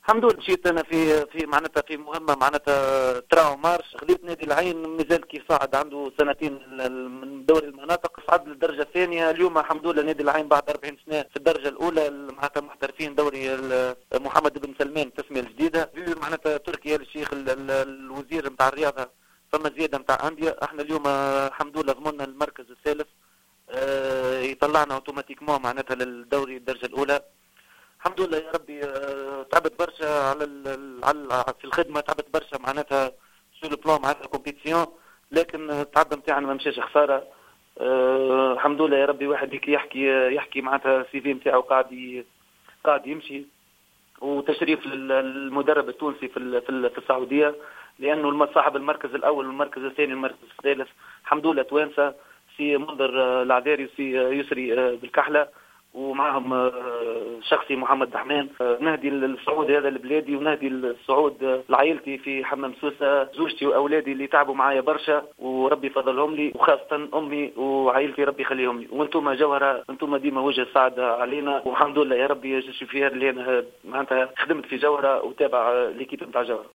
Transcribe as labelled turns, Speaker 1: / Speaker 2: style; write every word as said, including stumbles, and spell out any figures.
Speaker 1: الحمد لله مشيت انا في في معناتها في مهمه معناتها تراو مارش. خليت نادي العين مازال كي صعد عنده سنتين من دوري المناطق صعد للدرجه الثانيه. اليوم الحمد لله نادي العين بعد أربعين سنه في الدرجه الاولى معناتها محترفين دوري محمد بن سلمان التسميه الجديده. معناتها تركيا الشيخ الوزير نتاع الرياضه فما زياده نتاع انديه. احنا اليوم الحمد لله ضمننا المركز الثالث، اه يطلعنا اوتوماتيكمون معناتها للدوري الدرجه الاولى. الحمد لله يا ربي. تعبت برشا على على في الخدمه، تعبت برشا معناتها سو لو بلان معناتها كومبيتيسيون، لكن التعب نتاعنا ما مشاش خساره. أه الحمد لله يا ربي. واحد هيك يحكي يحكي معناتها السي في نتاعو قاعد قاعد يمشي. وتشريف للمدرب التونسي في في السعوديه، لانه صاحب المركز الاول والمركز الثاني والمركز الثالث الحمد لله توانسه، سي منذر العذاري وسي يسري بالكحله، ومعهم شخصي محمد دحمان. نهدي الصعود هذا لبلادي ونهدي الصعود لعائلتي في حمام سوسة، زوجتي واولادي اللي تعبوا معايا برشا وربي فضلهم لي، وخاصه امي وعائلتي ربي يخليهم لي. وانتم جوهره، انتم ديما وجه السعاده علينا، والحمد لله يا ربي. شوفي اللي انا معناتها خدمت في جوهره وتابع ليكيب نتاع جوهره.